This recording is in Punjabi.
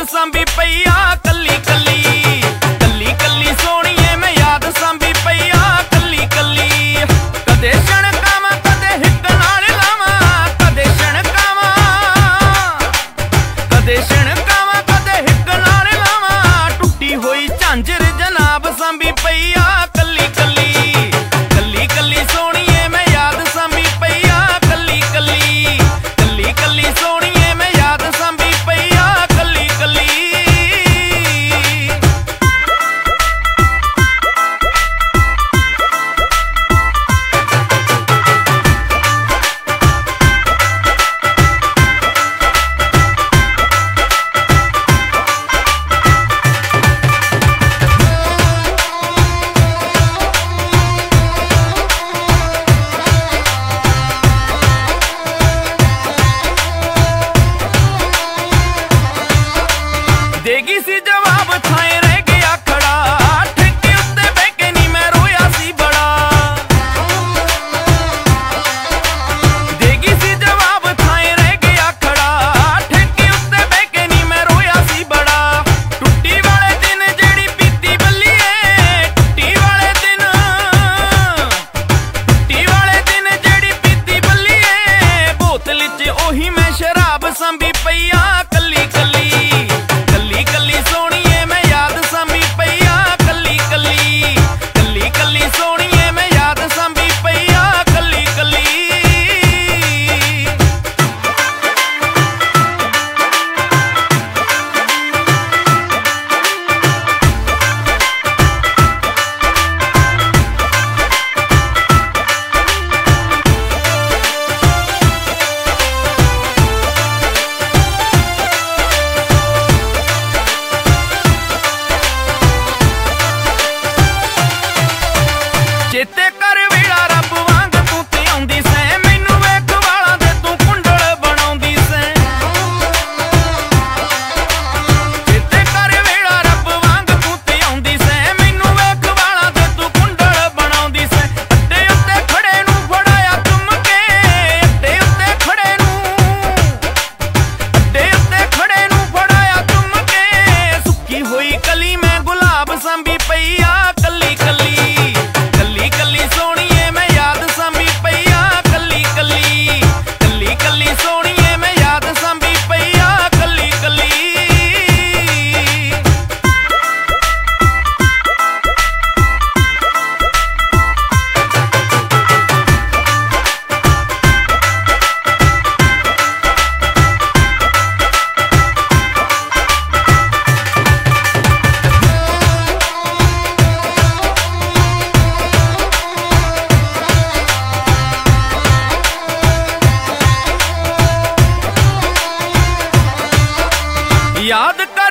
ਸਾਂਭੀ ਪਈਆ ਕੱਲੀ ਕੱਲੀ ਕੱਲੀ ਕੱਲੀ ਸੋਹਣੀਏ ਮੈਂ ਯਾਦ ਸਾਂਭੀ ਪਈਆ ਕੱਲੀ ਕੱਲੀ। ਕਦੇ ਛਣਕਾਵਾਂ ਕਦੇ ਹਿੱਕ ਨਾਲ ਲਾਵਾਂ, ਕਦੇ ਛਣਕਾਵਾਂ ਕਦੇ ਛਣਕਾਵਾਂ ਕਦੇ ਹਿੱਕ ਨਾਲ ਲਾਵਾਂ। ਟੁੱਟੀ ਹੋਈ ਝਾਂਜਰ ਜਨਾਬ ਸਾਂਭੀ ਪਈਆ ਕੱਲੀ ਕੱਲੀ ਕੱਲੀ ਕੱਲੀ ਸੋਹਣੀਏ ਮੈਂ ਯਾਦ ਸਾਂਭੀ ਪਈਆ ਕੱਲੀ ਕੱਲੀ ਕੱਲੀ ਕੱਲੀ ਸੋਹਣੀਏ ਮੈਂ ਯਾਦ ਸਾਂਭੀ ਪਈਆ ਕੱਲੀ ਕੱਲੀ। ਦੇਗੀ ਸੀ ਜਵਾਬ ਥਾਂ ਰਹਿ ਗਿਆ ਖੜਾ, ਠੇਕੇ ਉੱਤੇ ਬਹਿ ਕੇ ਨੀ ਮੈਂ ਰੋਇਆ ਸੀ ਬੜਾ। ਦੇਗੀ ਸੀ ਜਵਾਬ ਥਾਂ ਰਹਿ ਗਿਆ ਖੜਾ, ਠੇਕੇ ਉੱਤੇ ਬਹਿ ਕੇ ਨੀ ਮੈਂ ਰੋਇਆ ਸੀ ਬੜਾ। ਟੁੱਟੀ ਵਾਲੇ ਦਿਨ ਜਿਹੜੀ ਪੀਤੀ ਬੱਲੀਏ, ਟੁੱਟੀ ਵਾਲੇ ਦਿਨ ਜਿਹੜੀ ਪੀਤੀ ਬੱਲੀਏ। ਬੋਤਲ 'ਚ ਉਹੀ ਮੈਂ ਸ਼ਰਾਬ ਸਾਂਭੀ ਪਈਆ ਕੱਲੀ ਕੱਲੀ ਕੱਲੀ ਕੱਲੀ ਸੋਹਣੀਏ ਮੈਂ ਯਾਦ ਸਾਂਭੀ ਪਈਆ ਕੱਲੀ ਕੱਲੀ ਕੱਲੀ ਕੱਲੀ ਸੋਹਣੀਏ ਮੈਂ ਯਾਦ ਸਾਂਭੀ ਪਈਆ ਕੱਲੀ ਕੱਲੀ। ਚੇਤੇ ਕਰ ਵੇਲਾ ਰੱਬ ਵਾਂਗ ਤੂੰ ਤੇ ਆਉਂਦੀ ਸੈਂ, ਮੈਨੂੰ ਵੇਖ ਵਾਲਾਂ ਦੇ ਤੂੰ ਕੁੰਡਲ ਬਣਾਉਂਦੀ ਸੈਂ। ਚੇਤੇ ਕਰ ਵੇਲਾ ਰੱਬ ਵਾਂਗ ਤੂੰ ਤੇ ਆਉਂਦੀ ਸੈਂ, ਮੈਨੂੰ ਵੇਖ ਵਾਲਾਂ ਦੇ ਤੂੰ ਕੁੰਡਲ ਬਣਾਉਂਦੀ ਸੈਂ। ਅੱਡੇ ਉੱਤੇ ਖੜੇ ਨੂੰ ਫੜਾਇਆ ਚੁੰਮ ਕੇ, ਅੱਡੇ ਉੱਤੇ ਖੜੇ ਨੂੰ ਫੜਾਇਆ ਚੁੰਮ ਕੇ। ਸੁੱਕੀ ਹੋਈ ਕਲੀ ਮੈਂ ਗੁਲਾਬ ਸਾਂਭੀ ਪਈਆ ਕੱਲੀ ਕੱਲੀ ਕੱਲੀ ਕੱਲੀ ਸੋਹਣੀਏ ਮੈਂ ਯਾਦ ਸਾਂਭੀ ਪਈਆ ਕੱਲੀ ਕੱਲੀ ਕੱਲੀ ਕੱਲੀ ਸੋਹਣੀਏ ਮੈਂ ਯਾਦ ਸਾਂਭੀ ਪਈਆ ਕੱਲੀ ਕੱਲੀ। ਯਾਦ ਕਰ